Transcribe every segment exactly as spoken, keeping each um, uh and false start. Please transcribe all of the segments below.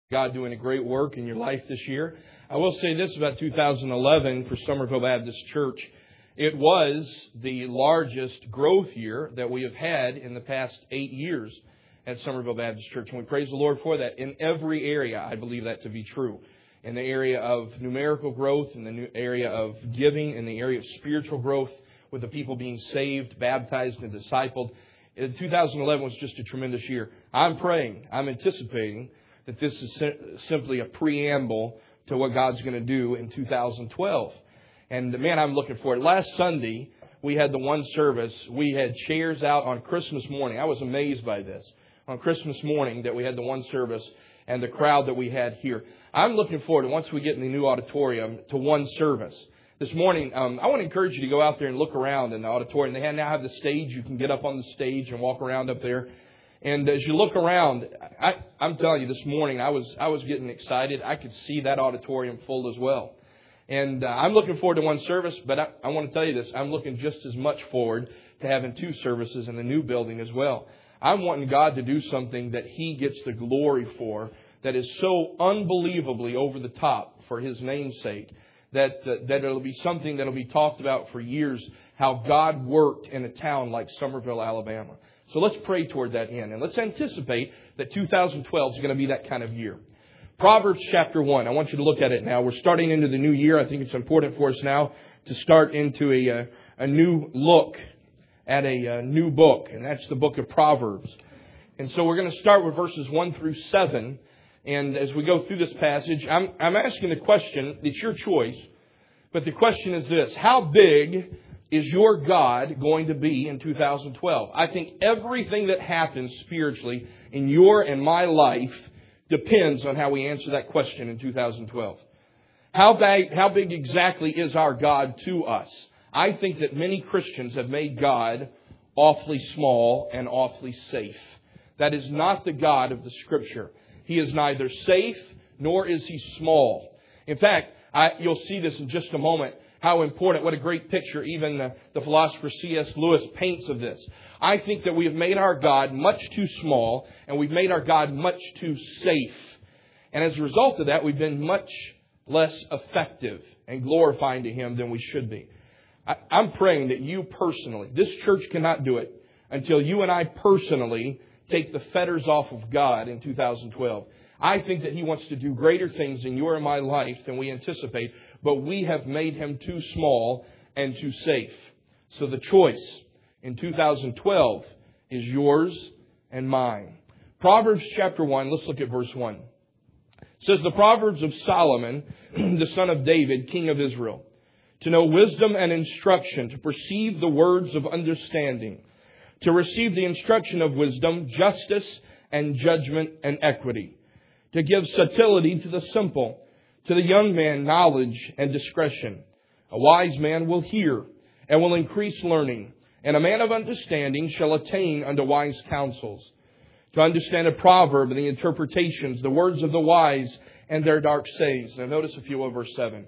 God doing a great work in your life this year. I will say this about two thousand eleven for Somerville Baptist Church. It was the largest growth year that we have had in the past eight years at Somerville Baptist Church. And we praise the Lord for that. In every area, I believe that to be true. In the area of numerical growth, in the area of giving, in the area of spiritual growth, with the people being saved, baptized, and discipled. two thousand eleven was just a tremendous year. I'm praying, I'm anticipating that this is simply a preamble to what God's going to do in two thousand twelve. And man, I'm looking for it. Last Sunday, we had the one service. We had chairs out on Christmas morning. I was amazed by this. On Christmas morning that we had the one service and the crowd that we had here. I'm looking forward to, once we get in the new auditorium, to one service. This morning, um, I want to encourage you to go out there and look around in the auditorium. They now have the stage. You can get up on the stage and walk around up there. And as you look around, I, I'm telling you, this morning I was I was getting excited. I could see that auditorium full as well. And uh, I'm looking forward to one service, but I, I want to tell you this. I'm looking just as much forward to having two services in the new building as well. I'm wanting God to do something that He gets the glory for, that is so unbelievably over the top for His name's sake, that uh, that it'll be something that'll be talked about for years, how God worked in a town like Somerville, Alabama. So let's pray toward that end. And let's anticipate that two thousand twelve is going to be that kind of year. Proverbs chapter one. I want you to look at it now. We're starting into the new year. I think it's important for us now to start into a, a, a new look at a, a new book. And that's the book of Proverbs. And so we're going to start with verses one through seven. And as we go through this passage, I'm, I'm asking the question. It's your choice. But the question is this. How big is your God going to be in two thousand twelve? I think everything that happens spiritually in your and my life depends on how we answer that question in two thousand twelve. How big, how big exactly is our God to us? I think that many Christians have made God awfully small and awfully safe. That is not the God of the Scripture. He is neither safe nor is He small. In fact, I, you'll see this in just a moment. How important, what a great picture even the, the philosopher C S Lewis paints of this. I think that we have made our God much too small and we've made our God much too safe. And as a result of that, we've been much less effective and glorifying to Him than we should be. I, I'm praying that you personally, this church cannot do it until you and I personally take the fetters off of God in two thousand twelve. I think that He wants to do greater things in your and my life than we anticipate, but we have made Him too small and too safe. So the choice in two thousand twelve is yours and mine. Proverbs chapter one, let's look at verse one. It says, the Proverbs of Solomon, the son of David, king of Israel, to know wisdom and instruction, to perceive the words of understanding, to receive the instruction of wisdom, justice and judgment and equity, to give subtlety to the simple, to the young man knowledge and discretion. A wise man will hear and will increase learning, and a man of understanding shall attain unto wise counsels. To understand a proverb and the interpretations, the words of the wise and their dark sayings. Now notice a few of verse seven.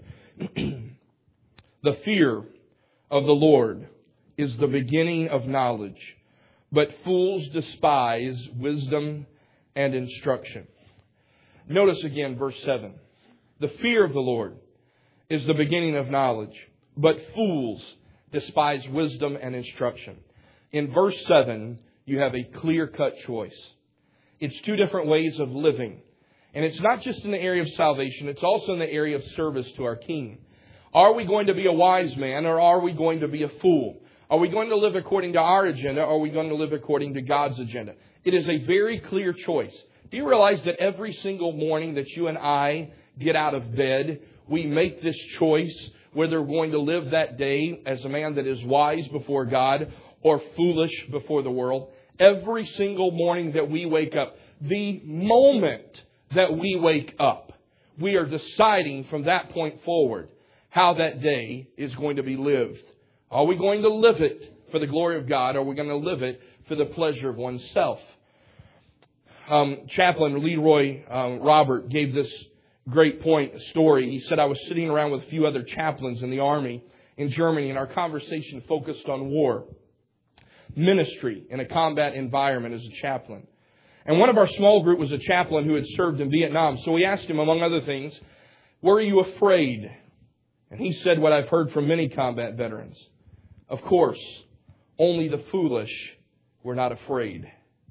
The fear of the Lord is the beginning of knowledge, but fools despise wisdom and instruction. Notice again verse seven. The fear of the Lord is the beginning of knowledge, but fools despise wisdom and instruction. In verse seven, you have a clear-cut choice. It's two different ways of living. And it's not just in the area of salvation, it's also in the area of service to our King. Are we going to be a wise man or are we going to be a fool? Are we going to live according to our agenda or are we going to live according to God's agenda? It is a very clear choice. Do you realize that every single morning that you and I get out of bed, we make this choice whether we're going to live that day as a man that is wise before God or foolish before the world? Every single morning that we wake up, the moment that we wake up, we are deciding from that point forward how that day is going to be lived. Are we going to live it for the glory of God or are we going to live it for the pleasure of oneself? Um, Chaplain Leroy um, Robert gave this great point, story. He said, I was sitting around with a few other chaplains in the Army in Germany, and our conversation focused on war, ministry in a combat environment as a chaplain. And one of our small group was a chaplain who had served in Vietnam. So we asked him, among other things, were you afraid? And he said what I've heard from many combat veterans. Of course, only the foolish were not afraid.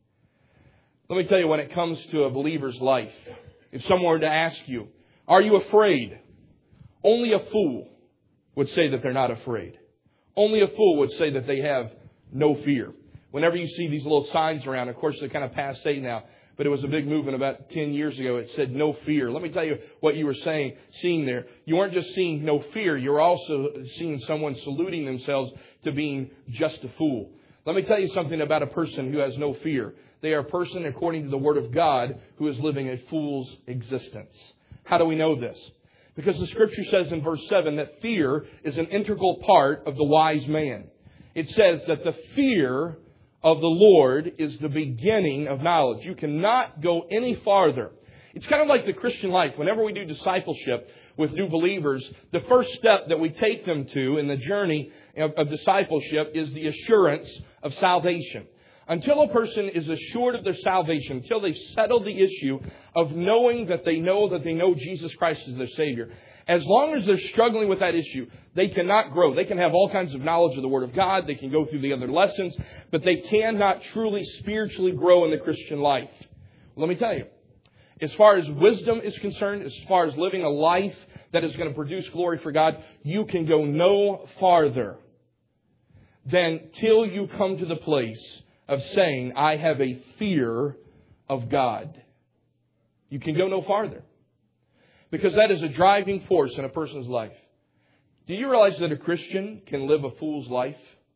Let me tell you, when it comes to a believer's life, if someone were to ask you, are you afraid? Only a fool would say that they're not afraid. Only a fool would say that they have no fear. Whenever you see these little signs around, of course, they're kind of passé now, but it was a big movement about ten years ago. It said no fear. Let me tell you what you were saying, seeing there. You weren't just seeing no fear. You were also seeing someone saluting themselves to being just a fool. Let me tell you something about a person who has no fear. They are a person, according to the Word of God, who is living a fool's existence. How do we know this? Because the Scripture says in verse seven that fear is an integral part of the wise man. It says that the fear of the Lord is the beginning of knowledge. You cannot go any farther. It's kind of like the Christian life. Whenever we do discipleship with new believers, the first step that we take them to in the journey of, of discipleship is the assurance of salvation. Until a person is assured of their salvation, until they've settled the issue of knowing that they know that they know Jesus Christ as their Savior, as long as they're struggling with that issue, they cannot grow. They can have all kinds of knowledge of the Word of God. They can go through the other lessons, but they cannot truly spiritually grow in the Christian life. Let me tell you, as far as wisdom is concerned, as far as living a life that is going to produce glory for God, you can go no farther than till you come to the place of saying, I have a fear of God. You can go no farther. Because that is a driving force in a person's life. Do you realize that a Christian can live a fool's life?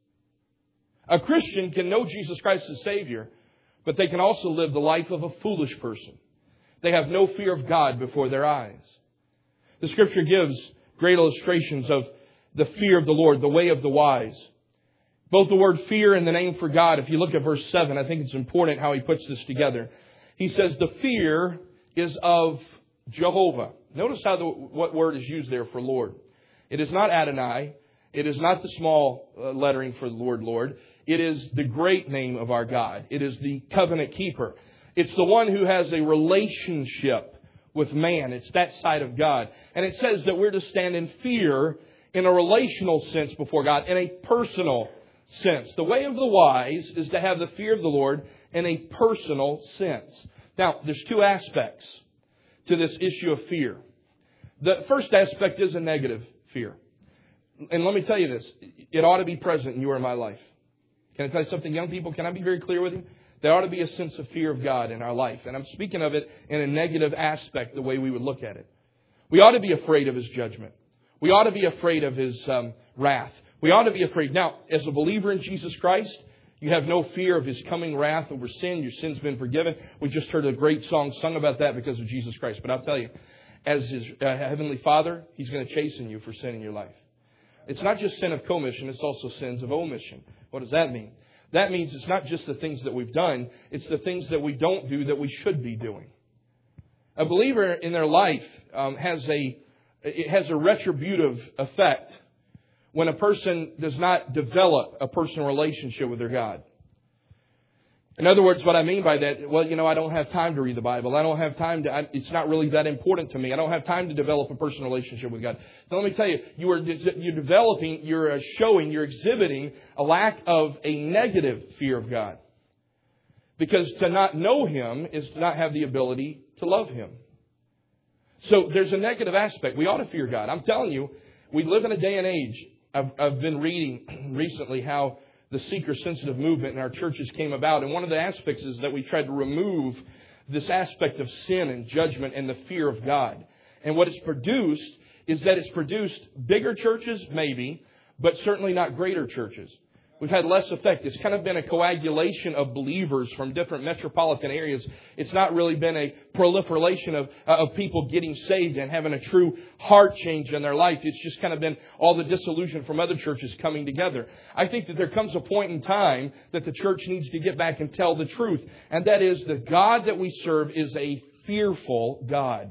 A Christian can know Jesus Christ as Savior, but they can also live the life of a foolish person. They have no fear of God before their eyes. The Scripture gives great illustrations of the fear of the Lord, the way of the wise. Both the word fear and the name for God. If you look at verse seven, I think it's important how he puts this together. He says the fear is of Jehovah. Notice how the, what word is used there for Lord. It is not Adonai. It is not the small uh, lettering for the word Lord. It is the great name of our God. It is the covenant keeper. It's the one who has a relationship with man. It's that side of God. And it says that we're to stand in fear in a relational sense before God, in a personal sense. The way of the wise is to have the fear of the Lord in a personal sense. Now, there's two aspects to this issue of fear. The first aspect is a negative fear. And let me tell you this. It ought to be present in your and my life. Can I tell you something, young people? Can I be very clear with you? There ought to be a sense of fear of God in our life. And I'm speaking of it in a negative aspect, the way we would look at it. We ought to be afraid of His judgment. We ought to be afraid of His um, wrath. We ought to be afraid. Now, as a believer in Jesus Christ, you have no fear of His coming wrath over sin. Your sin's been forgiven. We just heard a great song sung about that because of Jesus Christ. But I'll tell you, as His uh, Heavenly Father, He's going to chasten you for sin in your life. It's not just sin of commission. It's also sins of omission. What does that mean? That means it's not just the things that we've done. It's the things that we don't do that we should be doing. A believer in their life um, has a it has a retributive effect when a person does not develop a personal relationship with their God. In other words, what I mean by that, well, you know, I don't have time to read the Bible. I don't have time to, I, it's not really that important to me. I don't have time to develop a personal relationship with God. So let me tell you, you are, you're developing, you're showing, you're exhibiting a lack of a negative fear of God. Because to not know Him is to not have the ability to love Him. So there's a negative aspect. We ought to fear God. I'm telling you, we live in a day and age. I've, I've been reading recently how the seeker-sensitive movement in our churches came about. And one of the aspects is that we tried to remove this aspect of sin and judgment and the fear of God. And what it's produced is that it's produced bigger churches, maybe, but certainly not greater churches. We've had less effect. It's kind of been a coagulation of believers from different metropolitan areas. It's not really been a proliferation of, uh, of people getting saved and having a true heart change in their life. It's just kind of been all the disillusion from other churches coming together. I think that there comes a point in time that the church needs to get back and tell the truth. And that is the God that we serve is a fearful God.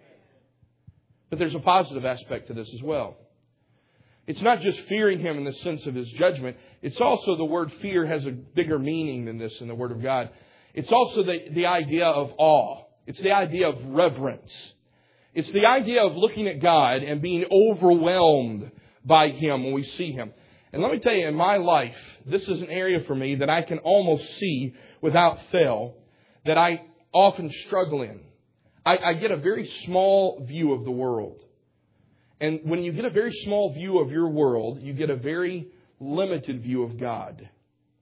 But there's a positive aspect to this as well. It's not just fearing Him in the sense of His judgment. It's also the word fear has a bigger meaning than this in the Word of God. It's also the, the idea of awe. It's the idea of reverence. It's the idea of looking at God and being overwhelmed by Him when we see Him. And let me tell you, in my life, this is an area for me that I can almost see without fail, that I often struggle in. I, I get a very small view of the world. And when you get a very small view of your world, you get a very limited view of God.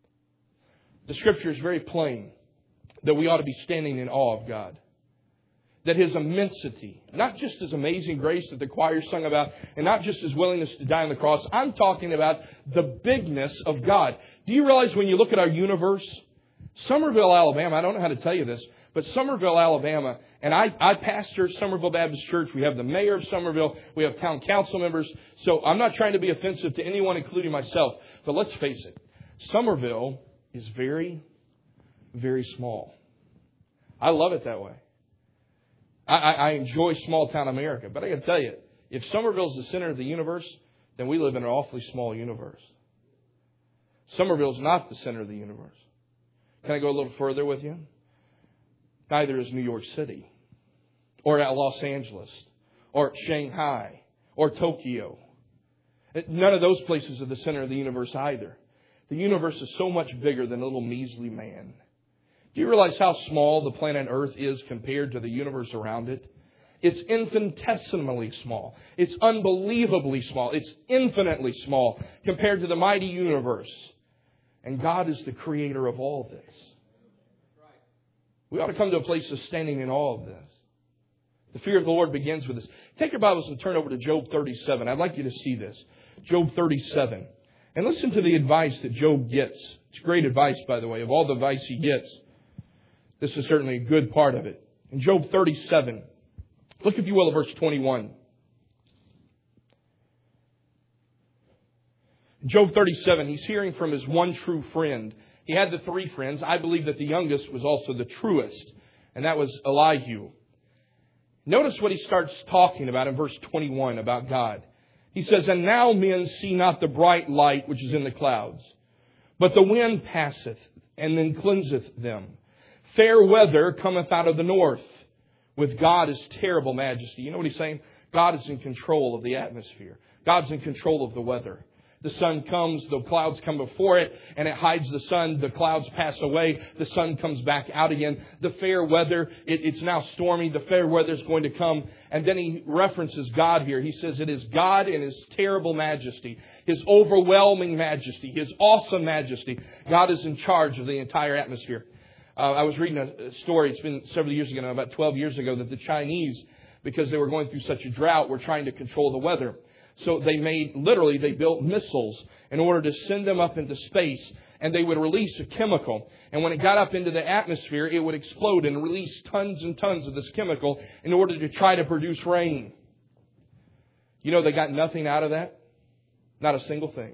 The Scripture is very plain that we ought to be standing in awe of God. That His immensity, not just His amazing grace that the choir sung about, and not just His willingness to die on the cross. I'm talking about the bigness of God. Do you realize when you look at our universe, Summerville, Alabama, I don't know how to tell you this, but Summerville, Alabama, and I, I pastor Summerville Baptist Church. We have the mayor of Summerville. We have town council members. So I'm not trying to be offensive to anyone, including myself. But let's face it, Summerville is very, very small. I love it that way. I, I enjoy small town America. But I got to tell you, if Summerville is the center of the universe, then we live in an awfully small universe. Summerville is not the center of the universe. Can I go a little further with you? Neither is New York City, or Los Angeles, or Shanghai, or Tokyo. None of those places are the center of the universe either. The universe is so much bigger than a little measly man. Do you realize how small the planet Earth is compared to the universe around it? It's infinitesimally small. It's unbelievably small. It's infinitely small compared to the mighty universe. And God is the creator of all this. We ought to come to a place of standing in awe of this. The fear of the Lord begins with this. Take your Bibles and turn over to Job thirty-seven. I'd like you to see this. Job thirty-seven. And listen to the advice that Job gets. It's great advice, by the way. Of all the advice he gets, this is certainly a good part of it. In Job thirty-seven, look, if you will, at verse twenty-one. In Job thirty-seven, he's hearing from his one true friend. He had the three friends. I believe that the youngest was also the truest, and that was Elihu. Notice what he starts talking about in verse twenty-one about God. He says, "And now men see not the bright light which is in the clouds, but the wind passeth, and then cleanseth them. Fair weather cometh out of the north. With God is terrible majesty." You know what he's saying? God is in control of the atmosphere. God's in control of the weather. The sun comes, the clouds come before it, and it hides the sun. The clouds pass away. The sun comes back out again. The fair weather, it, it's now stormy. The fair weather is going to come. And then he references God here. He says it is God in His terrible majesty, His overwhelming majesty, His awesome majesty. God is in charge of the entire atmosphere. Uh, I was reading a story, it's been several years ago now, about twelve years ago, that the Chinese, because they were going through such a drought, were trying to control the weather. So they made, literally, they built missiles in order to send them up into space, and they would release a chemical. And when it got up into the atmosphere, it would explode and release tons and tons of this chemical in order to try to produce rain. You know, they got nothing out of that. Not a single thing.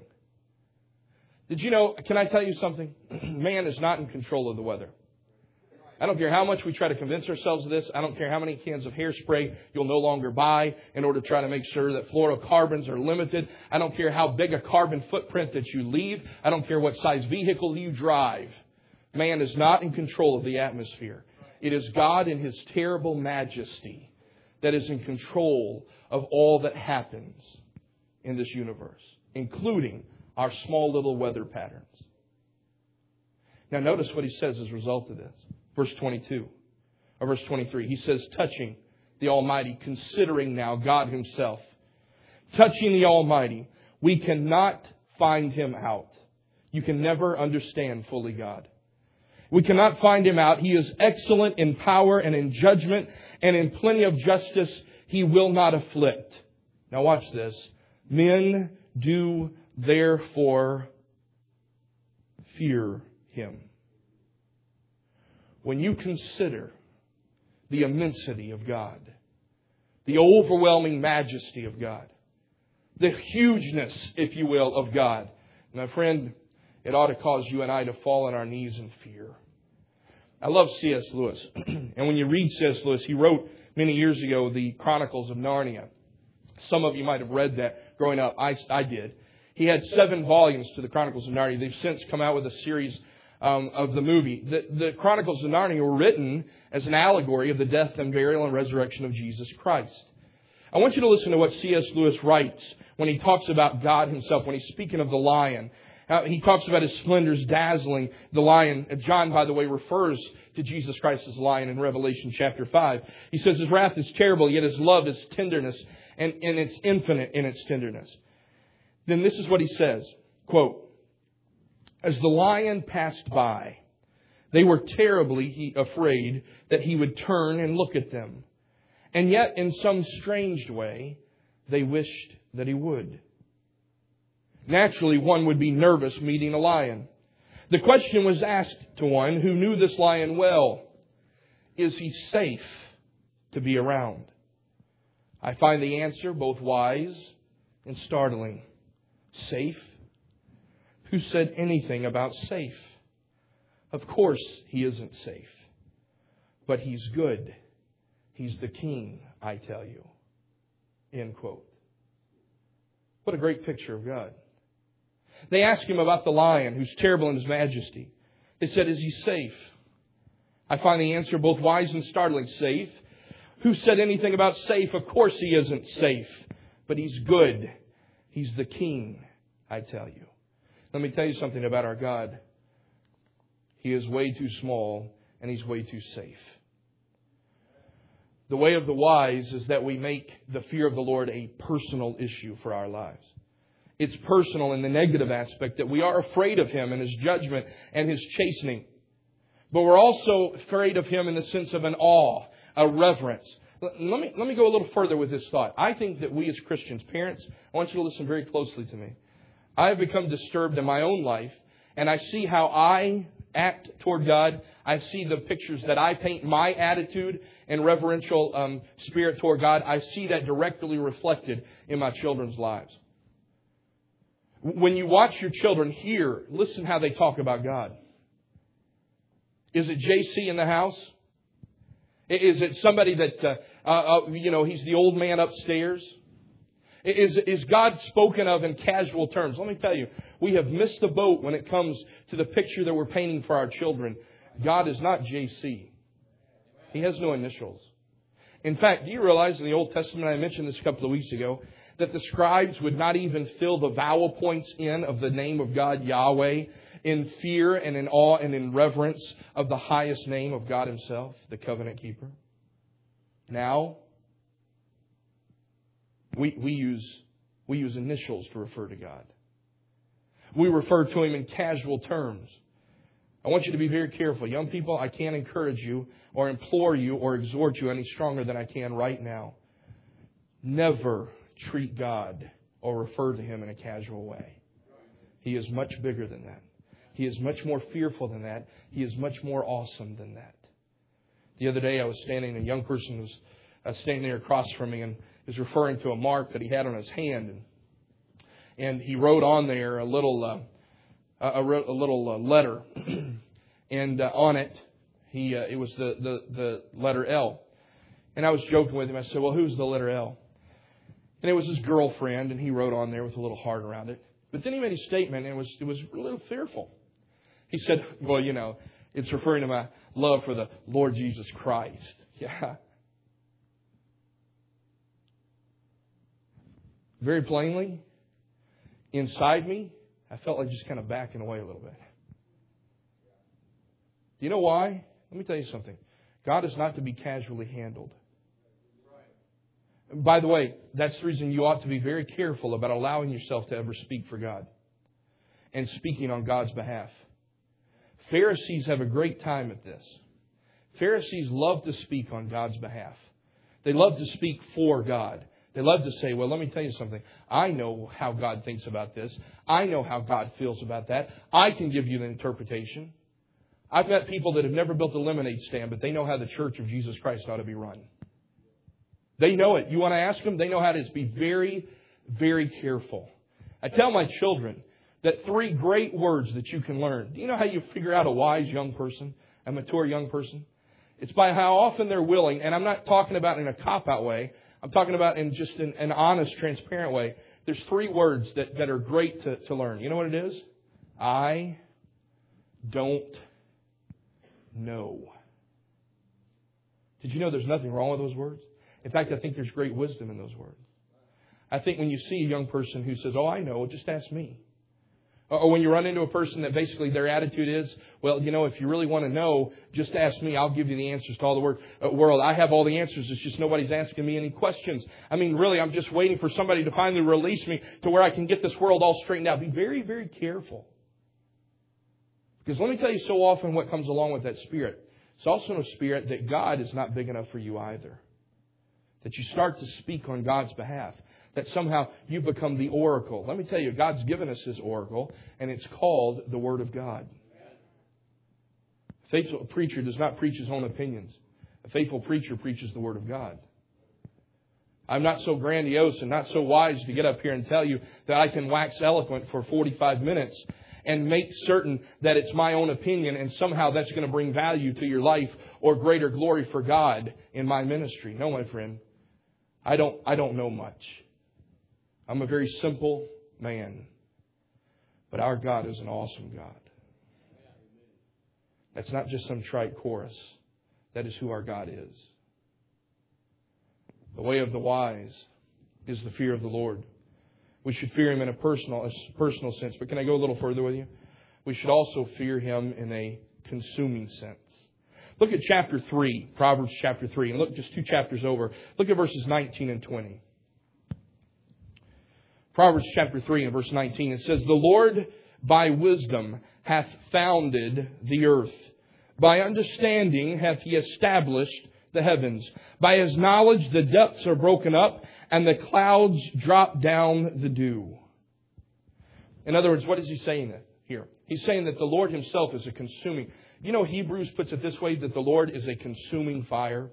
Did you know, can I tell you something? Man is not in control of the weather. I don't care how much we try to convince ourselves of this. I don't care how many cans of hairspray you'll no longer buy in order to try to make sure that fluorocarbons are limited. I don't care how big a carbon footprint that you leave. I don't care what size vehicle you drive. Man is not in control of the atmosphere. It is God in His terrible majesty that is in control of all that happens in this universe, including our small little weather patterns. Now notice what he says as a result of this. Verse twenty-two, or verse twenty-three. He says, touching the Almighty, considering now God Himself. Touching the Almighty, we cannot find Him out. You can never understand fully God. We cannot find Him out. He is excellent in power and in judgment, and in plenty of justice He will not afflict. Now watch this. Men do therefore fear Him. When you consider the immensity of God, the overwhelming majesty of God, the hugeness, if you will, of God, my friend, it ought to cause you and I to fall on our knees in fear. I love C S Lewis. And when you read C S Lewis, he wrote many years ago the Chronicles of Narnia. Some of you might have read that growing up. I, I did. He had seven volumes to the Chronicles of Narnia. They've since come out with a series um, of the movie. The, the Chronicles of Narnia were written as an allegory of the death and burial and resurrection of Jesus Christ. I want you to listen to what C S Lewis writes when he talks about God himself, when he's speaking of the lion. Uh, he talks about his splendors dazzling the lion. John, by the way, refers to Jesus Christ as lion in Revelation chapter five. He says his wrath is terrible, yet his love is tenderness, and, and it's infinite in its tenderness. Then this is what he says, quote, "As the lion passed by, they were terribly afraid that he would turn and look at them. And yet, in some strange way, they wished that he would. Naturally, one would be nervous meeting a lion. The question was asked to one who knew this lion well, is he safe to be around? I find the answer both wise and startling. Safe? Who said anything about safe? Of course, he isn't safe. But he's good. He's the king, I tell you." End quote. What a great picture of God. They asked him about the lion, who's terrible in his majesty. They said, is he safe? I find the answer both wise and startling. Safe? Who said anything about safe? Of course he isn't safe. But he's good. He's the king, I tell you. Let me tell you something about our God. He is way too small and he's way too safe. The way of the wise is that we make the fear of the Lord a personal issue for our lives. It's personal in the negative aspect that we are afraid of Him and His judgment and His chastening. But we're also afraid of Him in the sense of an awe, a reverence. Let me, let me go a little further with this thought. I think that we as Christians, parents, I want you to listen very closely to me. I have become disturbed in my own life, and I see how I act toward God. I see the pictures that I paint, my attitude and reverential um, spirit toward God. I see that directly reflected in my children's lives. When you watch your children hear, listen how they talk about God. Is it J C in the house? Is it somebody that, uh, uh, you know, he's the old man upstairs? Is, is God spoken of in casual terms? Let me tell you, we have missed the boat when it comes to the picture that we're painting for our children. God is not J C. He has no initials. In fact, do you realize in the Old Testament, I mentioned this a couple of weeks ago, that the scribes would not even fill the vowel points in of the name of God, Yahweh, in fear and in awe and in reverence of the highest name of God Himself, the covenant keeper? Now, we, we, use, we use initials to refer to God. We refer to Him in casual terms. I want you to be very careful. Young people, I can't encourage you or implore you or exhort you any stronger than I can right now. Never treat God or refer to Him in a casual way. He is much bigger than that. He is much more fearful than that. He is much more awesome than that. The other day I was standing, and a young person was uh, standing there across from me and was referring to a mark that he had on his hand. And, and he wrote on there a little uh, a, a little uh, letter. and uh, on it, he uh, it was the, the, the letter L. And I was joking with him. I said, well, who's the letter L? And it was his girlfriend, and he wrote on there with a little heart around it. But then he made a statement, and it was it was a little fearful. He said, well, you know, it's referring to my love for the Lord Jesus Christ. Yeah. Very plainly, inside me, I felt like just kind of backing away a little bit. Do you know why? Let me tell you something. God is not to be casually handled. By the way, that's the reason you ought to be very careful about allowing yourself to ever speak for God and speaking on God's behalf. Pharisees have a great time at this. Pharisees love to speak on God's behalf. They love to speak for God. They love to say, well, let me tell you something. I know how God thinks about this. I know how God feels about that. I can give you the interpretation. I've met people that have never built a lemonade stand, but they know how the Church of Jesus Christ ought to be run. They know it. You want to ask them? They know how it is. Be very, very careful. I tell my children that three great words that you can learn. Do you know how you figure out a wise young person, a mature young person? It's by how often they're willing, and I'm not talking about in a cop-out way. I'm talking about in just an, an honest, transparent way. There's three words that, that are great to, to learn. You know what it is? I don't know. Did you know there's nothing wrong with those words? In fact, I think there's great wisdom in those words. I think when you see a young person who says, oh, I know, just ask me. Or when you run into a person that basically their attitude is, well, you know, if you really want to know, just ask me. I'll give you the answers to all the world. I have all the answers. It's just nobody's asking me any questions. I mean, really, I'm just waiting for somebody to finally release me to where I can get this world all straightened out. Be very, very careful. Because let me tell you so often what comes along with that spirit. It's also a spirit that God is not big enough for you either. That you start to speak on God's behalf. That somehow you become the oracle. Let me tell you, God's given us His oracle, and it's called the Word of God. A faithful preacher does not preach his own opinions. A faithful preacher preaches the Word of God. I'm not so grandiose and not so wise to get up here and tell you that I can wax eloquent for forty-five minutes and make certain that it's my own opinion and somehow that's going to bring value to your life or greater glory for God in my ministry. No, my friend. I don't, I don't know much. I'm a very simple man. But our God is an awesome God. That's not just some trite chorus. That is who our God is. The way of the wise is the fear of the Lord. We should fear Him in a personal, a personal sense. But can I go a little further with you? We should also fear Him in a consuming sense. Look at chapter three, Proverbs chapter three. And look just two chapters over. Look at verses nineteen and twenty. Proverbs chapter three and verse nineteen, it says, the Lord by wisdom hath founded the earth. By understanding hath He established the heavens. By His knowledge the depths are broken up, and the clouds drop down the dew. In other words, what is He saying here? He's saying that the Lord Himself is a consuming. You know, Hebrews puts it this way, that the Lord is a consuming fire.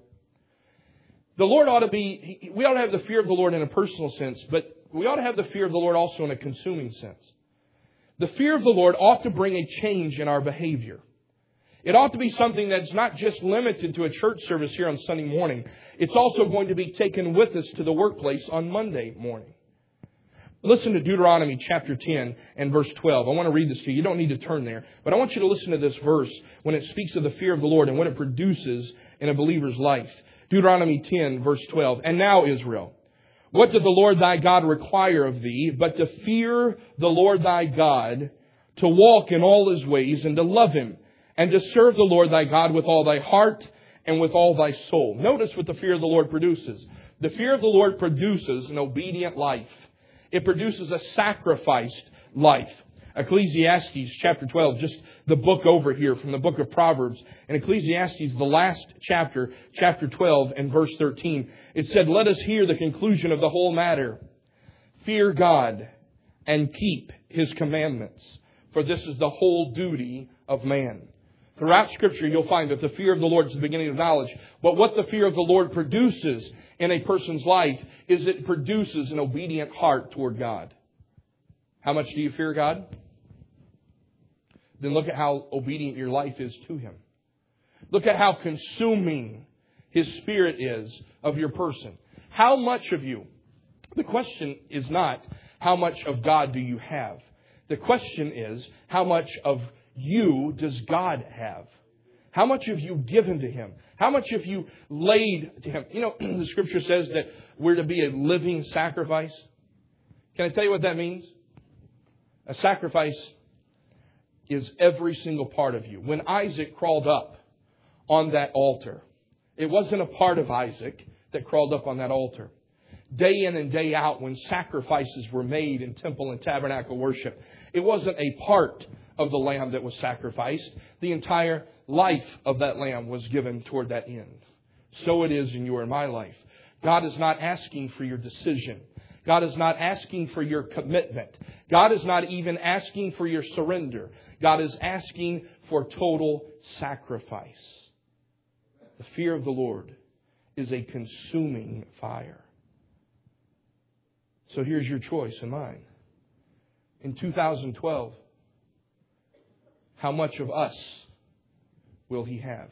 The Lord ought to be, we ought to have the fear of the Lord in a personal sense, but we ought to have the fear of the Lord also in a consuming sense. The fear of the Lord ought to bring a change in our behavior. It ought to be something that's not just limited to a church service here on Sunday morning. It's also going to be taken with us to the workplace on Monday morning. Listen to Deuteronomy chapter ten and verse twelve. I want to read this to you. You don't need to turn there. But I want you to listen to this verse when it speaks of the fear of the Lord and what it produces in a believer's life. Deuteronomy ten, verse twelve. And now, Israel, what doth the Lord thy God require of thee, but to fear the Lord thy God, to walk in all His ways, and to love Him, and to serve the Lord thy God with all thy heart and with all thy soul. Notice what the fear of the Lord produces. The fear of the Lord produces an obedient life. It produces a sacrificed life. Ecclesiastes chapter twelve, just the book over here from the book of Proverbs. In Ecclesiastes, the last chapter, chapter twelve and verse thirteen, it said, let us hear the conclusion of the whole matter. Fear God and keep His commandments, for this is the whole duty of man. Throughout Scripture, you'll find that the fear of the Lord is the beginning of knowledge. But what the fear of the Lord produces in a person's life is it produces an obedient heart toward God. How much do you fear God? Then look at how obedient your life is to Him. Look at how consuming His Spirit is of your person. How much of you? The question is not how much of God do you have. The question is how much of you does God have? How much have you given to Him? How much have you laid to Him? You know, the Scripture says that we're to be a living sacrifice. Can I tell you what that means? A sacrifice is every single part of you. When Isaac crawled up on that altar, it wasn't a part of Isaac that crawled up on that altar. Day in and day out, when sacrifices were made in temple and tabernacle worship, it wasn't a part of the lamb that was sacrificed. The entire life of that lamb was given toward that end. So it is in your and my life. God is not asking for your decision. God is not asking for your commitment. God is not even asking for your surrender. God is asking for total sacrifice. The fear of the Lord is a consuming fire. So here's your choice and mine. In two thousand twelve, how much of us will He have?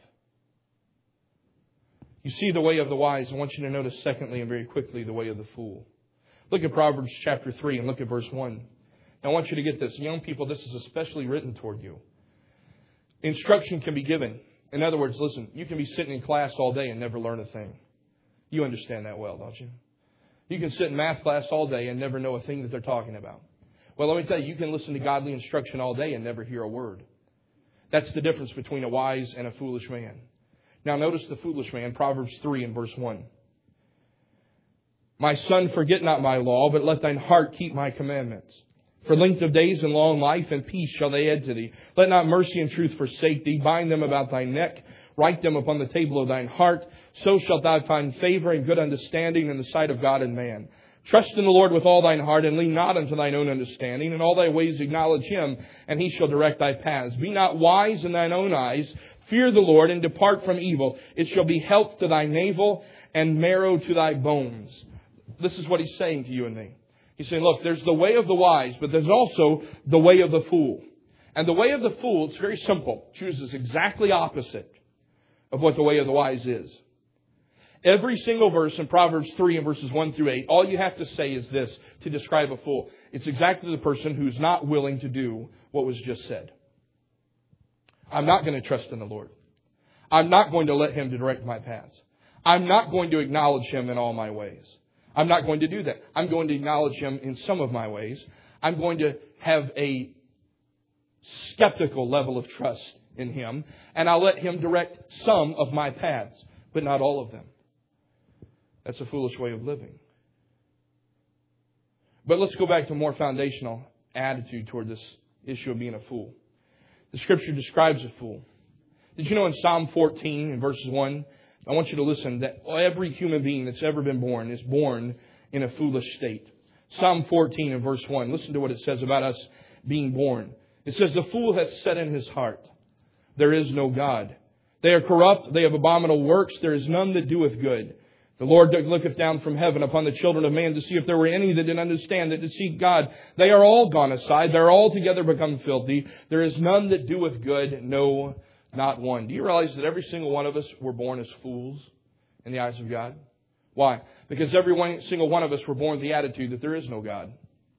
You see the way of the wise. I want you to notice secondly and very quickly the way of the fool. Look at Proverbs chapter three and look at verse one. Now I want you to get this. Young people, this is especially written toward you. Instruction can be given. In other words, listen, you can be sitting in class all day and never learn a thing. You understand that well, don't you? You can sit in math class all day and never know a thing that they're talking about. Well, let me tell you, you can listen to godly instruction all day and never hear a word. That's the difference between a wise and a foolish man. Now notice the foolish man, Proverbs three and verse one. My son, forget not my law, but let thine heart keep my commandments. For length of days and long life and peace shall they add to thee. Let not mercy and truth forsake thee. Bind them about thy neck. Write them upon the table of thine heart. So shalt thou find favor and good understanding in the sight of God and man. Trust in the Lord with all thine heart, and lean not unto thine own understanding. In all thy ways acknowledge Him, and He shall direct thy paths. Be not wise in thine own eyes. Fear the Lord, and depart from evil. It shall be health to thy navel, and marrow to thy bones. This is what He's saying to you and me. He's saying, look, there's the way of the wise, but there's also the way of the fool. And the way of the fool, it's very simple. Chooses exactly opposite of what the way of the wise is. Every single verse in Proverbs three and verses one through eight, all you have to say is this to describe a fool. It's exactly the person who's not willing to do what was just said. I'm not going to trust in the Lord. I'm not going to let Him direct my paths. I'm not going to acknowledge Him in all my ways. I'm not going to do that. I'm going to acknowledge Him in some of my ways. I'm going to have a skeptical level of trust in Him, and I'll let Him direct some of my paths, but not all of them. That's a foolish way of living. But let's go back to a more foundational attitude toward this issue of being a fool. The Scripture describes a fool. Did you know in Psalm fourteen in verses one, I want you to listen, that every human being that's ever been born is born in a foolish state. Psalm fourteen in verse one, listen to what it says about us being born. It says, the fool hath said in his heart, there is no God. They are corrupt, they have abominable works, there is none that doeth good. The Lord looketh down from heaven upon the children of man to see if there were any that did understand, that did seek God. They are all gone aside. They are altogether become filthy. There is none that doeth good, no, not one. Do you realize that every single one of us were born as fools in the eyes of God? Why? Because every one, single one of us were born with the attitude that there is no God.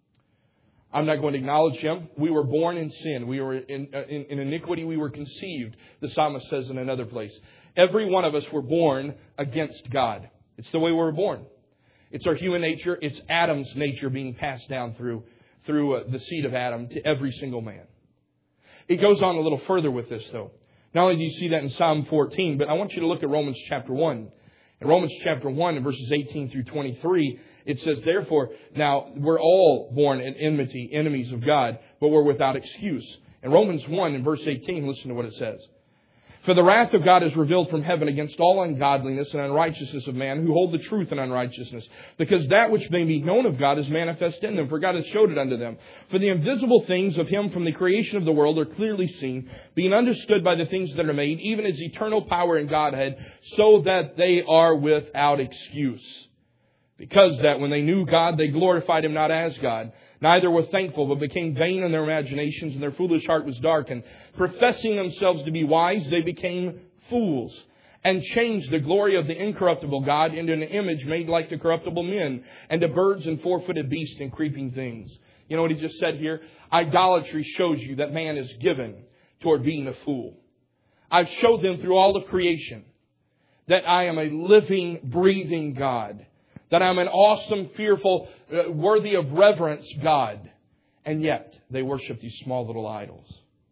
I'm not going to acknowledge Him. We were born in sin. We were in, in, in iniquity. We were conceived, the psalmist says in another place. Every one of us were born against God. It's the way we were born. It's our human nature. It's Adam's nature being passed down through, through uh, the seed of Adam to every single man. It goes on a little further with this, though. Not only do you see that in Psalm fourteen, but I want you to look at Romans chapter one. In Romans chapter one, in verses eighteen through twenty-three, it says, therefore, now we're all born in enmity, enemies of God, but we're without excuse. In Romans one, in verse eighteen, listen to what it says. For the wrath of God is revealed from heaven against all ungodliness and unrighteousness of man who hold the truth in unrighteousness, because that which may be known of God is manifest in them, for God has showed it unto them. For the invisible things of Him from the creation of the world are clearly seen, being understood by the things that are made, even His eternal power and Godhead, so that they are without excuse. Because that when they knew God, they glorified Him not as God, neither were thankful, but became vain in their imaginations, and their foolish heart was darkened. Professing themselves to be wise, they became fools, and changed the glory of the incorruptible God into an image made like the corruptible men, and to birds and four-footed beasts and creeping things. You know what he just said here? Idolatry shows you that man is given toward being a fool. I've showed them through all of creation that I am a living, breathing God. That I'm an awesome, fearful, uh, worthy of reverence God. And yet, they worship these small little idols.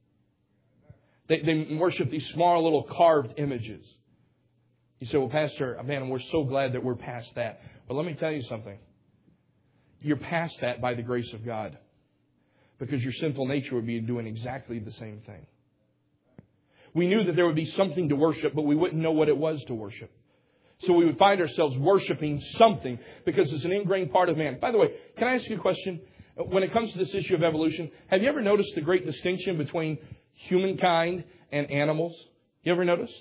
They, they worship these small little carved images. You say, well, Pastor, man, we're so glad that we're past that. But let me tell you something. You're past that by the grace of God. Because your sinful nature would be doing exactly the same thing. We knew that there would be something to worship, but we wouldn't know what it was to worship. So we would find ourselves worshiping something because it's an ingrained part of man. By the way, can I ask you a question? When it comes to this issue of evolution, have you ever noticed the great distinction between humankind and animals? You ever notice?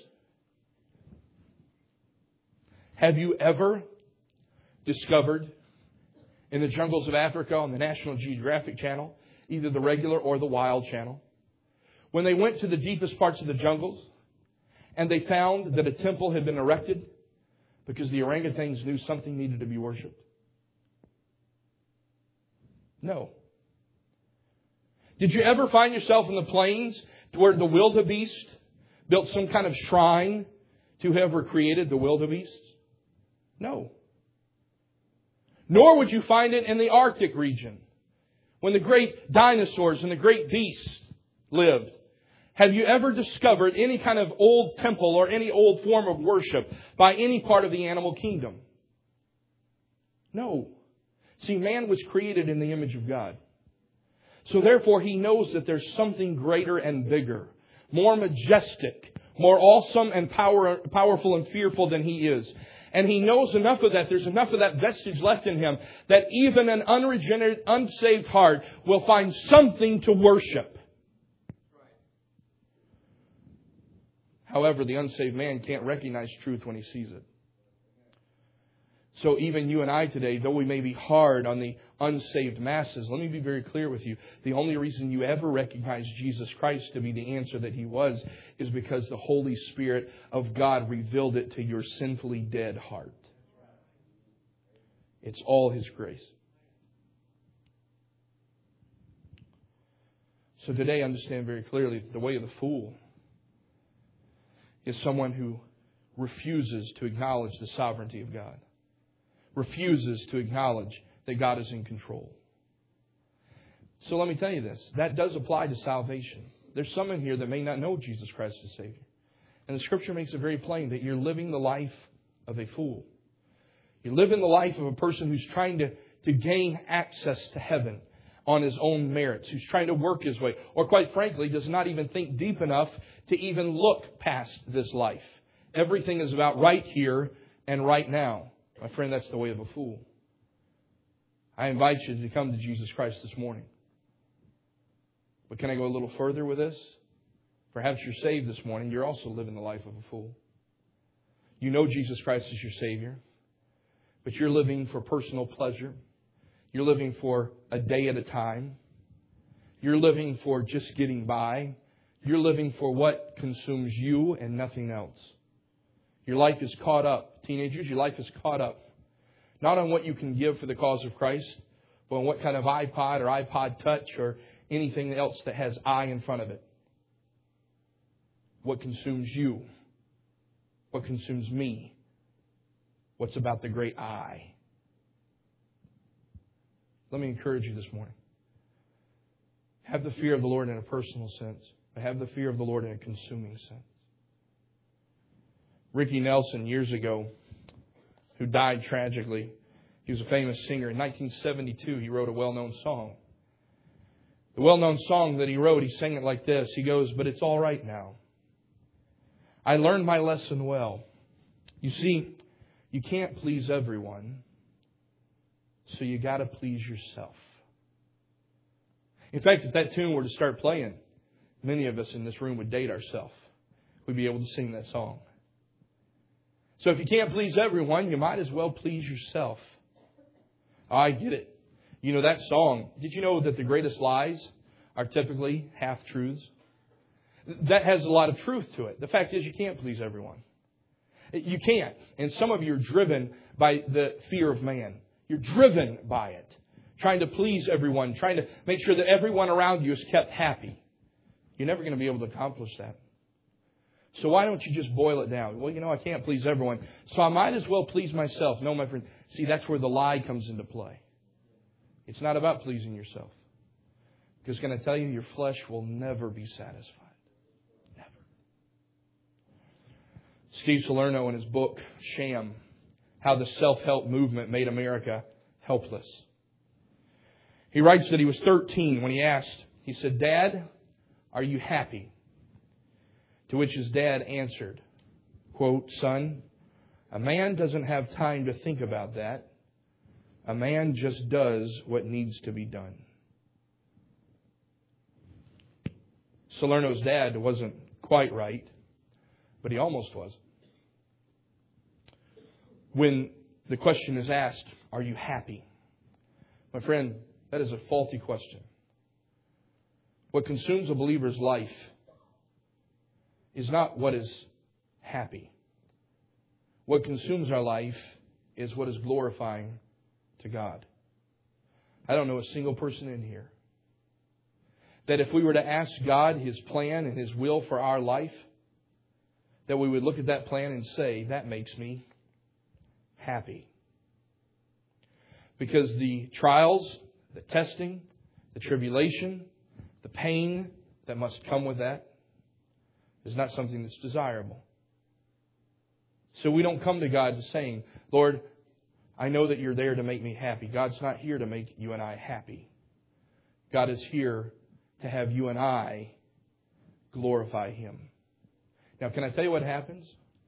Have you ever discovered in the jungles of Africa on the National Geographic Channel, either the regular or the wild channel, when they went to the deepest parts of the jungles and they found that a temple had been erected because the orangutans knew something needed to be worshipped? No. Did you ever find yourself in the plains where the wildebeest built some kind of shrine to whoever created the wildebeest? No. Nor would you find it in the Arctic region when the great dinosaurs and the great beasts lived. Have you ever discovered any kind of old temple or any old form of worship by any part of the animal kingdom? No. See, man was created in the image of God. So therefore, he knows that there's something greater and bigger, more majestic, more awesome and power, powerful and fearful than he is. And he knows enough of that. There's enough of that vestige left in him that even an unregenerate, unsaved heart will find something to worship. However, the unsaved man can't recognize truth when he sees it. So even you and I today, though we may be hard on the unsaved masses, let me be very clear with you. The only reason you ever recognize Jesus Christ to be the answer that He was is because the Holy Spirit of God revealed it to your sinfully dead heart. It's all His grace. So today, understand very clearly that the way of the fool is someone who refuses to acknowledge the sovereignty of God. Refuses to acknowledge that God is in control. So let me tell you this. That does apply to salvation. There's some in here that may not know Jesus Christ as Savior. And the Scripture makes it very plain that you're living the life of a fool. You're living the life of a person who's trying to, to gain access to heaven on his own merits, who's trying to work his way, or quite frankly, does not even think deep enough to even look past this life. Everything is about right here and right now. My friend, that's the way of a fool. I invite you to come to Jesus Christ this morning. But can I go a little further with this? Perhaps you're saved this morning. You're also living the life of a fool. You know Jesus Christ is your Savior, but you're living for personal pleasure. You're living for a day at a time. You're living for just getting by. You're living for what consumes you and nothing else. Your life is caught up. Teenagers, your life is caught up. Not on what you can give for the cause of Christ, but on what kind of iPod or iPod Touch or anything else that has I in front of it. What consumes you? What consumes me? What's about the great I? Let me encourage you this morning. Have the fear of the Lord in a personal sense, but have the fear of the Lord in a consuming sense. Ricky Nelson, years ago, who died tragically, he was a famous singer. In nineteen seventy-two, he wrote a well-known song. The well-known song that he wrote, he sang it like this. He goes, "But it's all right now. I learned my lesson well. You see, you can't please everyone, so you got to please yourself." In fact, if that tune were to start playing, many of us in this room would date ourselves. We'd be able to sing that song. So if you can't please everyone, you might as well please yourself. I get it. You know that song. Did you know that the greatest lies are typically half-truths? That has a lot of truth to it. The fact is you can't please everyone. You can't. And some of you are driven by the fear of man. You're driven by it. Trying to please everyone. Trying to make sure that everyone around you is kept happy. You're never going to be able to accomplish that. So why don't you just boil it down? Well, you know, I can't please everyone, so I might as well please myself. No, my friend. See, that's where the lie comes into play. It's not about pleasing yourself. Because can I tell you, your flesh will never be satisfied. Never. Steve Salerno in his book, Sham, How the Self-Help Movement Made America Helpless. He writes that he was thirteen when he asked, he said, "Dad, are you happy?" To which his dad answered, quote, "Son, a man doesn't have time to think about that. A man just does what needs to be done." Salerno's dad wasn't quite right, but he almost was. When the question is asked, "Are you happy?" My friend, that is a faulty question. What consumes a believer's life is not what is happy. What consumes our life is what is glorifying to God. I don't know a single person in here that if we were to ask God His plan and His will for our life, that we would look at that plan and say, that makes me happy. Because the trials, the testing, the tribulation, the pain that must come with that is not something that's desirable. So we don't come to God saying, Lord, I know that You're there to make me happy. God's not here to make you and I happy. God is here to have you and I glorify Him. Now, can I tell you what happens?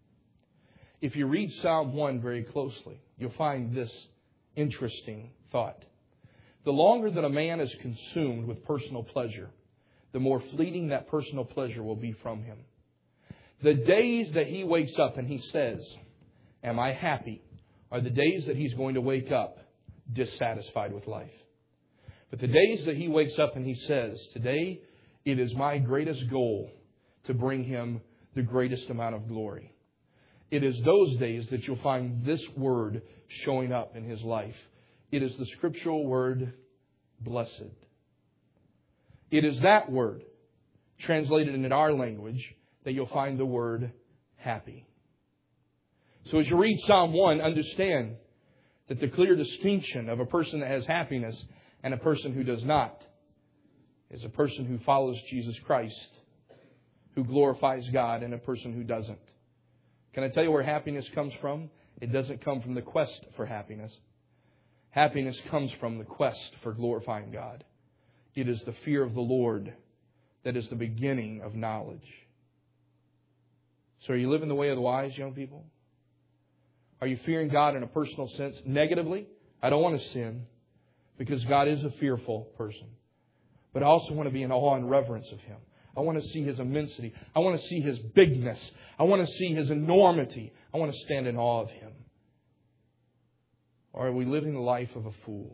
If you read Psalm one very closely, you'll find this interesting thought. The longer that a man is consumed with personal pleasure, the more fleeting that personal pleasure will be from him. The days that he wakes up and he says, am I happy, are the days that he's going to wake up dissatisfied with life. But the days that he wakes up and he says, today it is my greatest goal to bring Him the greatest amount of glory. It is those days that you'll find this word showing up in his life. It is the scriptural word, blessed. It is that word, translated in our language, that you'll find the word happy. So as you read Psalm one, understand that the clear distinction of a person that has happiness and a person who does not is a person who follows Jesus Christ, who glorifies God, and a person who doesn't. Can I tell you where happiness comes from? It doesn't come from the quest for happiness. Happiness comes from the quest for glorifying God. It is the fear of the Lord that is the beginning of knowledge. So are you living the way of the wise, young people? Are you fearing God in a personal sense? Negatively, I don't want to sin because God is a fearful person. But I also want to be in awe and reverence of Him. I want to see His immensity. I want to see His bigness. I want to see His enormity. I want to stand in awe of Him. Or are we living the life of a fool?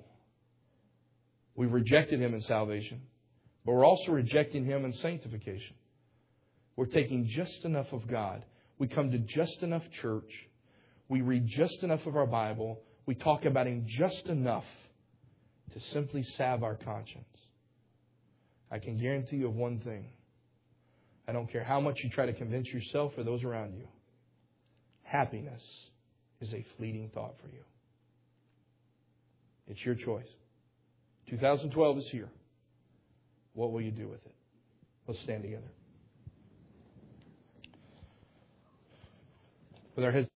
We've rejected Him in salvation, but we're also rejecting Him in sanctification. We're taking just enough of God. We come to just enough church. We read just enough of our Bible. We talk about Him just enough to simply salve our conscience. I can guarantee you of one thing. I don't care how much you try to convince yourself or those around you. Happiness is a fleeting thought for you. It's your choice. twenty twelve is here. What will you do with it? Let's stand together. With our heads